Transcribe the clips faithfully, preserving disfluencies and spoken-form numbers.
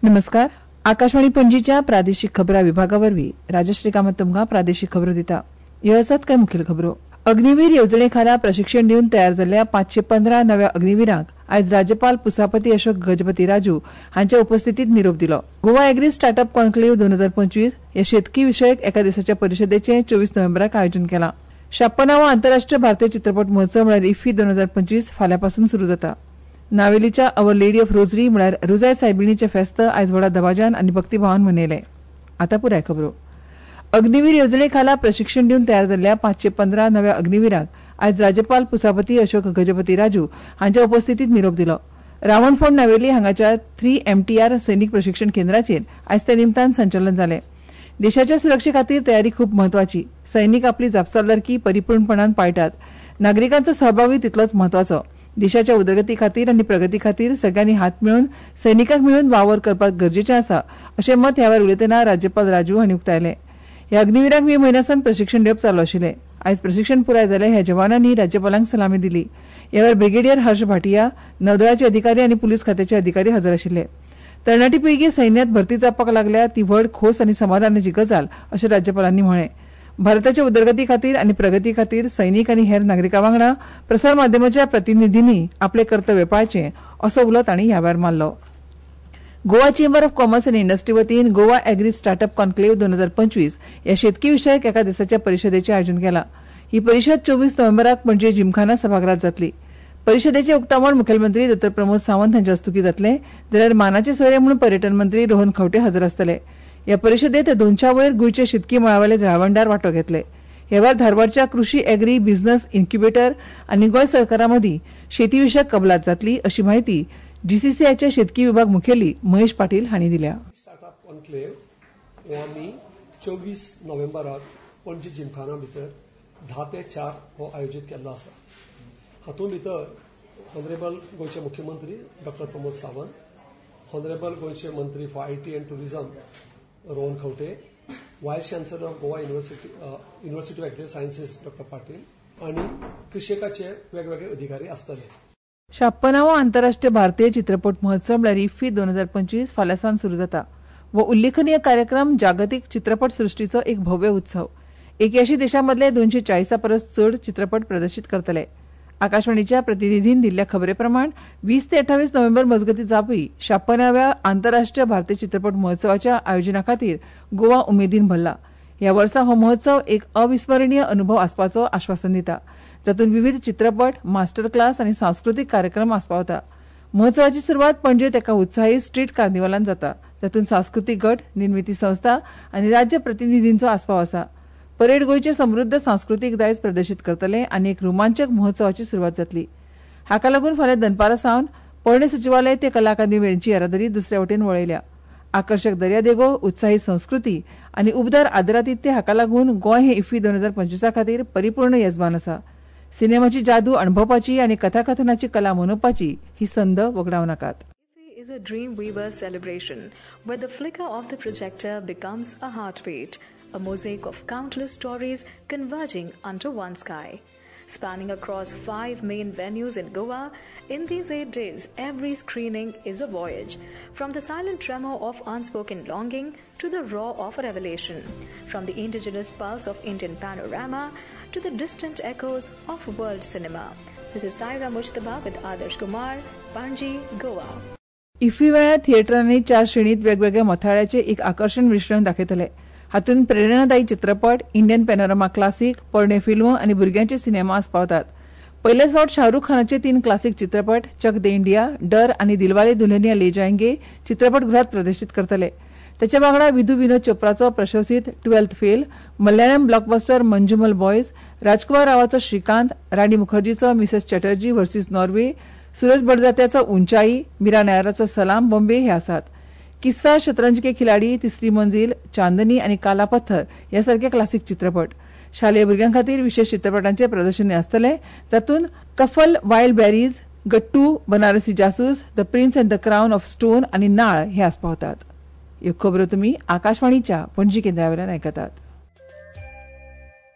नमस्कार. आकाशवाणी पणजीच्या प्रादेशीक खबरां विभागावरवीं राजश्री कामत तुमकां प्रादेशीक खबरो दिता. ह्यो आसात कांय मुखेल खबरो. अग्निवीर येवजणे खाला प्रशिक्षण दिवन तयार जाल्ल्या पाचशे पंदरा नव्या अग्निवीरांक आयज राज्यपाल पुसापती अशोक गजपती राजू हांच्या उपस्थितीत निरोप दिलो. गोवा एग्री स्टार्टअप कॉन्क्लेव्ह दोन हजार पंचवीस ह्या शेतकी विशयक एका दिसाच्या परिशदेचें चोवीस नोव्हेंबराक आयोजन केलां. छप्पनावो आंतरराष्ट्रीय भारतीय चित्रपट महोत्सव म्हळ्यार इफ्फी दोन हजार पंचवीस फाल्यां पासून सुरू जाता. नावेलीच्या अवर लेडी ऑफ रोजरी म्हळ्यार रुजाय सायबिणीचे फेस्त आयज व्हडा दबाज्यान आनी भक्तीभावान मनयले. आतां पुराय खबरो. अग्निवीर येवजणे खाला प्रशिक्षण दिवन तयार जाल्ल्या पाचशे पंदरा नव्या अग्निवीरांक आयज राज्यपाल पुसापती अशोक गजपती राजू हांच्या उपस्थितीत निरोप दिलो. रावणफोंड नावेली हांगाच्या थ्री एमटीआर सैनीक प्रशिक्षण केंद्राचेर आयज ते निमतान संचलन जालें. देशाच्या सुरक्षे खातीर तयारी खूब म्हत्वाची. सैनीक आपली जापसालदारकी परिपूर्णपणान पाळटात. नागरिकांचो सहभागूय तितलोच म्हत्वाचो. देशाच्या उदरगती खातीर आनी प्रगती खातीर सगळ्यांनी हात मेळून सैनिकांक मेळून वावर करपाक गरजेचें आसा अशें मत ह्या वेळार उलयतना राज्यपाल राजू हांणी उक्तायलें. ह्या अग्निवीरांक मे म्हयन्यासान प्रशिक्षण दिवप चालू आशिल्लें. आयज प्रशिक्षण पुराय जालें. ह्या जवानांनी राज्यपालांक सलामी दिली. ह्या वेळार ब्रिगेडियर हर्ष भाटिया, नौदळाचे अधिकारी आनी पुलीस खात्याचे अधिकारी हजर आशिल्ले. तरणाटी पिळगी सैन्यांत भरती जावपाक लागल्या ती व्हड खोस आनी समाधानाची गजाल अशें राज्यपालांनी म्हळें. भारताच्या उदरगती खातीर आनी प्रगती खातीर सैनीक आनी हेर नागरिकां वांगडा प्रसार माध्यमाच्या प्रतिनिधींनी आपले कर्तव्य पाळचें असो उलो तांणी ह्या वेळार मारलो. गोवा चेंबर ऑफ कॉमर्स आनी इंडस्ट्री वतीन गोवा एग्री स्टार्टअप कॉन्क्लेव्ह दोन हजार पंचवीस ह्या शेतकी विशयक एका दिसाच्या परिशदेचें आयोजन केलां. ही परिशद चोवीस नोव्हेंबराक पणजे जिमखाना सभागृहात जातली. परिशदेचें उक्तावण मुखेलमंत्री डॉ प्रमोद सावंत हांचे हस्तुकीं जातलें जाल्यार मानाचे सोयरे म्हणून पर्यटन मंत्री रोहन खंवटे हजर आसतले. ह्या परिशदेंत दोनशा वयर गोंयचे शेतकी मळावेले जळावणदार वांटो घेतले. ह्या वेळार धारवाडच्या कृशी एग्री बिझनेस इन्क्युबेटर आनी गोंय सरकारा मदीं शेती विशयक कबलात जातली अशी माहिती जीसीसीआयचे शेतकी विभाग मुखेली महेश पाटील हांणी दिल्या. स्टार्टअप कॉन्क्लेव्ह हो आमी चोवीस नोव्हेंबराक पणजी जिमखाना भितर धा ते चार हो आयोजीत केल्लो आसा. हातूंत भितर ऑनरेबल गोंयचे मुख्यमंत्री डॉ प्रमोद सावंत, ऑनरेबल गोंयचे मंत्री for IT and tourism Rohan Khaunte, vice chancellor of Goa university university of agri sciences Dr Patil आनी कृषकाचे वेगवेगळे अधिकारी आसतले. छप्पनावो आंतरराष्ट्रीय भारतीय चित्रपट महोत्सव म्हळ्यार इफ्फी दोन हजार पंचवीस फाल्यां सावन सुरू जाता. हो उल्लेखनीय कार्यक्रम जागतीक चित्रपट सृष्टीचो एक भव्य उत्सव. एक्यायशी देशांमदले दोनशे चाळीसा परस चड चित्रपट प्रदर्शीत करतले. आकाशवाणीच्या प्रतिनिधीन दिल्ल्या खबरे प्रमाण वीस ते अठ्ठावीस नोव्हेंबर मजगती जावपी छप्पनाव्या आंतरराष्ट्रीय भारतीय चित्रपट महोत्सवाच्या आयोजना खातीर गोवा उमेदीन भरला. ह्या वर्सा हो महोत्सव एक अविस्मरणीय अनुभव आसपाचो आश्वासन दिता, जातूंत विविध चित्रपट, मास्टर क्लास आनी सांस्कृतीक कार्यक्रम आस्पावता. महोत्सवाची सुरवात पणजेंत एका उत्साही स्ट्रीट कार्निवालान जाता, जातूंत सांस्कृतीक गट, निर्मिती संस्था आनी राज्य प्रतिनिधींचो आस्पाव आसा. परेड गोंयचे समृद्ध सांस्कृतीक दायज प्रदर्शीत करतले आनी एक रोमांचक महोत्सवाची सुरवात जातली. हाका लागून फाल्यां दनपारा सावन पर्णे सचिवालय ते कला अकादेमी मेरेनची येरादारी दुसरे वटेन वळयल्या. आकर्शक दर्यादेगो, उत्साही संस्कृती आनी उबदार आदरातिथ्य हाका लागून गोंय हे इफ्फी दोन हजार पंचवीसा खातीर परिपूर्ण येजमान आसा. सिनेमाची जादू अणभवपाची आनी कथाकथनाची कला मनोवपाची ही संद वगडाव नाकात. Is a dream weaver celebration where the flicker of the projector becomes a heartbeat, a mosaic of countless stories converging under one sky. Spanning across five main venues in Goa, in these eight days, every screening is a voyage. From the silent tremor of unspoken longing to the roar of a revelation. From the indigenous pulse of Indian panorama to the distant echoes of world cinema. This is Saira Mujtaba with Adarsh Kumar, Panji, Goa. IFFI वेळार थिएटरांनी चार श्रेणीत वेगवेगळ्या मथाळ्याचे एक आकर्षण मिश्रण दाखयतले. हातूंत प्रेरणादायी चित्रपट, इंडियन पॅनोरमा क्लासिक, पोरणे फिल्म आनी भुरग्यांचे सिनेमा आस्पावतात. पयलेच फावट शाहरुख खानाचे तीन क्लासिक चित्रपट चक दे इंडिया, डर आनी दिलवाले दुल्हनिया ले जाएंगे चित्रपटगृहात प्रदर्शीत करतले. त्याच्या वांगडा विधू विनोद चोप्राचो प्रशंसीत twelfth fail, Malayalam blockbuster Manjummel boys, Rajkumar रावाचो श्रीकांत, राणी मुखर्जीचो Mrs Chatterjee versus Norway, Sooraj बडजात्याचो उंचाई, मीरा नायराचो सलाम बॉम्बे हे आसात. किस्सा, शतरंज के खिलाडी, तिसरी मंजिल, चांदनी आनी काला पत्थर ह्या सारखे क्लासिक चित्रपट. शालेय भुरग्यां खातीर विशेष चित्रपटांचे प्रदर्शनी आसतले, जातूंत Kafal wild berries, Gattu, Banarasi Jasoos, the prince and the crown of stone आनी नाळ हे आस्पावतात. ह्यो खबरो तुमी आकाशवाणीच्या पणजी केंद्रावेल्यान आयकतात.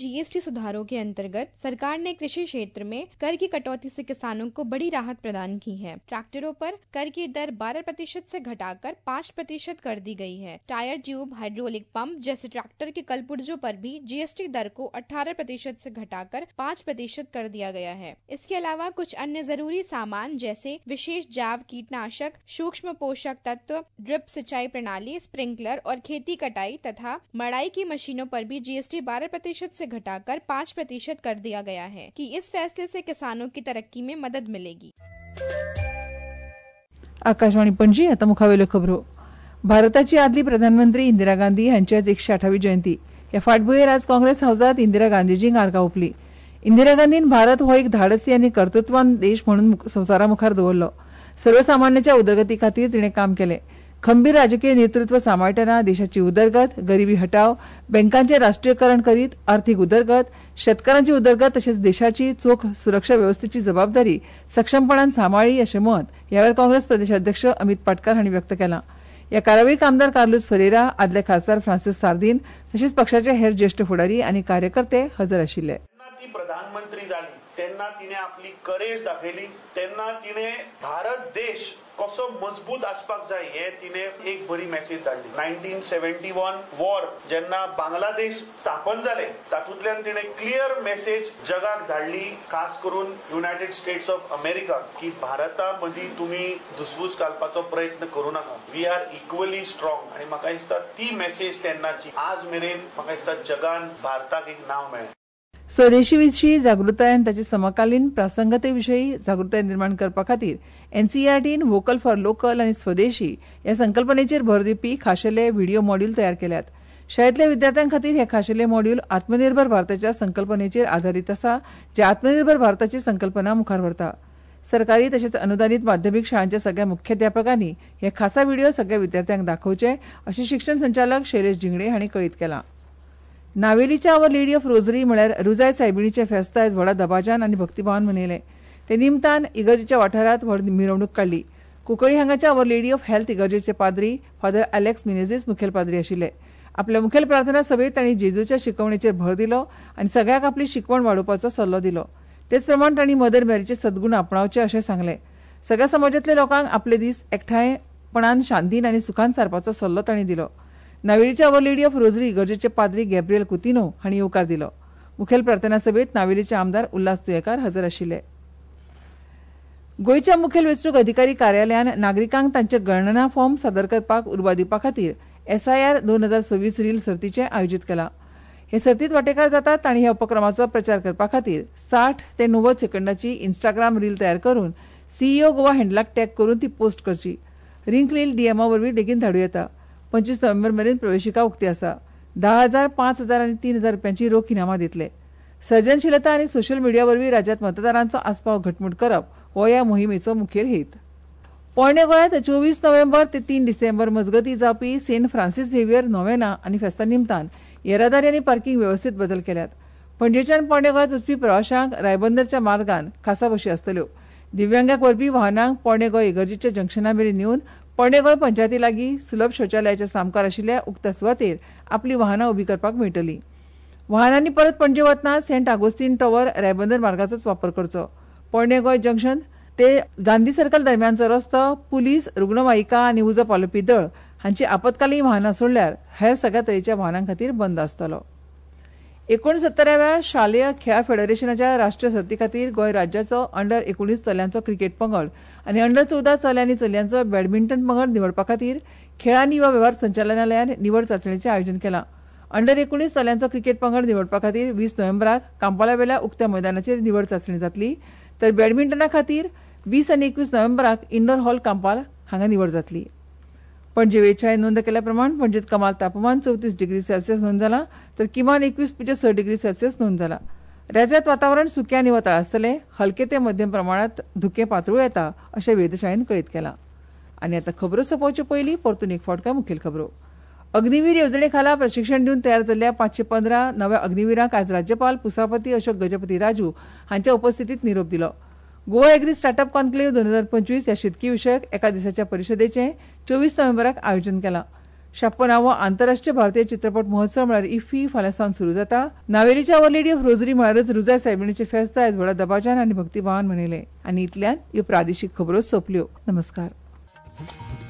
जीएसटी सुधारों के अंतर्गत सरकार ने कृषि क्षेत्र में कर की कटौती से किसानों को बड़ी राहत प्रदान की है। ट्रैक्टरों पर कर की दर बारह प्रतिशत से घटाकर पाँच प्रतिशत कर दी गई है। टायर ट्यूब, हाइड्रोलिक पंप जैसे ट्रैक्टर के कलपुर्जों पर भी जीएसटी दर को अठारह प्रतिशत से घटाकर पाँच प्रतिशत कर दिया गया है। इसके अलावा कुछ अन्य जरूरी सामान जैसे विशेष जैव कीटनाशक, सूक्ष्म पोषक तत्व, ड्रिप सिंचाई प्रणाली, स्प्रिंकलर और खेती कटाई तथा मड़ाई की मशीनों पर भी जीएसटी बारह प्रतिशत से घटाकर पाँच प्रतिशत कर दिया गया है कि इस फैसले से किसानों की तरक्की में मदद मिलेगी। आकाशवाणी पणजी आता मुखावेल्यो खबरो। भारताची आदली प्रधानमंत्री इंदिरा गांधी हांची आज एकशे आठावी जयंती। ह्या फाटभुंयेर आज काँग्रेस हाऊसात इंदिरा गांधीजींक आर्गां ओंपली। इंदिरा गांधीन भारत हो एक धाडसी आनी कर्तृत्ववान देश म्हणून संवसारा मुखार दवरलो। सर्वसामान्याच्या उदरगती खातीर तिणें काम केलें। खंबीर राजकीय नेतृत्व सांबाळटना देशाची उदरगत, गरिबी हटाव, बँकांचे राष्ट्रीयकरण करीत आर्थीक उदरगत, शेतकारांची उदरगत तशेंच देशाची चोख सुरक्षा वेवस्थेची जबाबदारी सक्षमपणान सांबाळ्ळी अशें मत ह्या वेळार काँग्रेस प्रदेशाध्यक्ष अमित पाटकार हांणी व्यक्त केलां। ह्या कार्यावळीक आमदार कार्लोस फरेरा, आदले खासदार फ्रांसीस सार्दिन तशेंच पक्षाचे हेर ज्येष्ठ फुडारी आनी कार्यकर्ते हजर आशिल्ले। ती प्रधानमंत्री झाली तेन्ना तिने आपली करेज दाखयली, तेन्ना तिने भारत देश कसो मजबूत आसपाक जाय हे तिने एक बरी मेसेज धाडली। नायन्टीन सेव्हन्टी वन वॉर जेन्ना बांगलादेश स्थापन जाले तातूंतल्यान तिने क्लियर मेसेज जगाक धाडली, खास करून युनायटेड स्टेट्स ऑफ अमेरिका, की भारता मदीं तुमी धुसफूस घालपाचो प्रयत्न करूं नाका, वी आर इक्वली स्ट्रॉंग। आनी म्हाका दिसता ती मेसेज तेन्नाची आज मेरेन म्हाका दिसता जगान भारताक एक नांव मेळ्ळें। स्वदेशी विशीं जागृताय आनी ताचे समकालीन प्रासंगते विशीं जागृताय निर्माण करपा खातीर एनसीईआरटीन वोकल फॉर लोकल आनी स्वदेशी ह्या संकल्पनेचेर भर दिवपी खाशेले व्हिडिओ मॉड्यूल तयार केल्यात। शाळेंतल्या विद्यार्थ्यां खातीर हे खाशेले मॉड्यूल आत्मनिर्भर भारताच्या संकल्पनेचेर आधारीत आसा, जे आत्मनिर्भर भारताची संकल्पना मुखार व्हरता। सरकारी तशेंच अनुदानीत माध्यमीक शाळांच्या सगळ्या मुख्याध्यापकांनी हे खासा व्हिडिओ सगळ्या विद्यार्थ्यांक दाखोवचे अशें शिक्षण संचालक शैलेश जिंगडे हांणी कळीत केलां। नावेलीच्या आवर लेडी ऑफ रोझरी म्हळ्यार रुजाय सायबिणीचे फेस्त आयज व्हडा दबाज्यान आनी भक्तीभावान मनयलें। ते निमतान इगर्जेच्या वाठारांत व्हड मिरवणूक काडली। कुंकळ्ळी हांगाच्या आवर लेडी ऑफ हेल्थ इगर्जेचे पाद्री फादर अलेक्स मिनेझीस मुखेल पाद्री आशिल्ले। आपल्या मुखेल प्रार्थना सभेत तांणी जेजूच्या शिकवणेचेर भर दिलो आनी सगळ्याक आपली शिकवण वाडोवपाचो सल्लो दिलो। तेच प्रमाण तांणी मदर मेरीचे सद्गुण आपणावचे अशें सांगलें। सगळ्या समाजांतल्या लोकांक आपले दीस एकठांयपणान शांतीन आनी सुखान सारपाचो सल्लो तांणी दिलो। नावेलीच्या आवर लेडी ऑफ रोझरी इगर्जेचे पाद्री गॅब्रिएल कुतिनो हांणी येवकार दिलो। मुखेल प्रार्थना सभेत नावेलीचे आमदार उल्हास तुयेकार हजर आशिल्ले। गोयच्या मुखेल वेंचणूक अधिकारी कार्यालयान नागरिकांक तांचे गणना फॉर्म सादर करपाक उर्बा दिवपा खातीर एसआयआर दोन हजार सव्वीस रील सर्तीचे आयोजीत केला। हे सर्तीत वांटेकार जातात तांणी ह्या उपक्रमाचो प्रचार करपा खातीर साठ ते णव्वद सेकंदाची इन्स्टाग्राम रील तयार करून सीईओ गोवा हँडलाक टॅग करून ती पोस्ट करची। रिंक रील डीएमआ वरवीं लेगीत धाडूं येता। पंचवीस नोव्हेंबर मेरेन प्रवेशिका उक्ती आसा। धा हजार पांच हजार आनी तीन हजार रुपयांची रोख इनामां दितले। सर्जनशीलता आनी सोशल मिडिया वरवीं राज्यांत मतदारांचो आस्पाव घटमूट करप हो ह्या मोहिमेचो मुखेल हेत। पोरण्या गोंयांत चोवीस नोव्हेंबर ते तीन डिसेंबर मजगतीं जावपी सेंट फ्रांसीस झेवियर नोवेना आनी फेस्ता निमतान येरादारी आनी पार्किंग वेवस्थेत बदल केल्यात। पणजेच्यान पोरण्या गोंयांत वचपी प्रवाशांक रायबंदरच्या मार्गान खासा बशी आसतल्यो। दिव्यांगांक व्हरपी वाहनांक पोरण्या गोंय इगर्जेच्या जंक्शना मेरेन येवन पोरण्या गोंय पंचायती लागीं सुलभ शौचालयाच्या सामकार आशिल्ल्या उक्त्या सुवातेर आपली वाहनां उबी करपाक मेळटलीं। वाहनांनी परत पणजे वतना सेंट आगोस्तीन टॉवर रायबंदर मार्गाचोच वापर करचो। पोरण्या गोंय जंक्शन ते गांधी सर्कल दरम्यानचो रस्तो पुलीस, रुग्णवाहिका आनी उजो पालोवपी दळ हांची आपतकालीन वाहनां सोडल्यार हेर सगळ्या तरेच्या वाहनां खातीर बंद आसतलो। एकोणसत्तराव्या शालेय खेळा फेडरेशनाच्या राष्ट्रीय सर्ती खातीर गोंय राज्याचो अंडर एकोणीस चल्यांचो क्रिकेट पंगड आनी अंडर चौदा चले आनी चलयांचो बॅडमिंटन पंगड निवडपा खातीर खेळ आनी युवा वेव्हार संचालनालयान निवड चांचणेचें आयोजन केलां। अंडर एकोणीस चल्यांचो क्रिकेट पंगड निवडपा खातीर वीस नोव्हेंबराक कांपाला वेल्या उक्त्या मैदानाचेर निवड चांचणी जातली, तर बॅडमिंटना खातीर वीस आनी एकवीस नोव्हेंबराक इंडोर हॉल कांपाल हांगा निवड जातली। पणजे वेधशाळेन नोंद केल्या प्रमाण पणजेत कमाल तापमान चवतीस डिग्री सेल्सियस नोंद जाला, तर किमान एकवीस पुज्य स डिग्री सेल्सियस नोंद जाला। राज्यांत वातावरण सुकें आनी वताळ आसतलें, हलके ते मध्यम प्रमाणात धुकें पातळू येता अशें वेधशाळेन कळीत केलां। आनी आतां खबरो सोंपोवचे पयलीं परतून एक फावट मुखेल खबरो। अग्निवीर येवजणे खाला प्रशिक्षण दिवन तयार जाल्ल्या पांचशे पंदरा नव्या अग्निवीरांक आज राज्यपाल पुसापती अशोक गजपती राजू हांच्या उपस्थितीत निरोप दिलो। गोवा एग्री स्टार्टअप कॉन्क्लेव्ह दोन हजार पंचवीस ह्या शेतकी विशयक एका दिसाच्या परिशदेचें चोवीस नोव्हेंबराक आयोजन केलां। छप्पनावो आंतरराष्ट्रीय भारतीय चित्रपट महोत्सव म्हळ्यार इफ्फी फाल्यां सावन सुरू जाता. नावेलीच्या आवर लेडी ऑफ रोजरी म्हळ्यारच रुजाय सायबिणीचे फेस्त आयज व्हडा दबाज्यान आनी भक्तीभावान मनयले. आनी इतल्यान ह्यो प्रादेशीक खबरो सोंपल्यो. नमस्कार.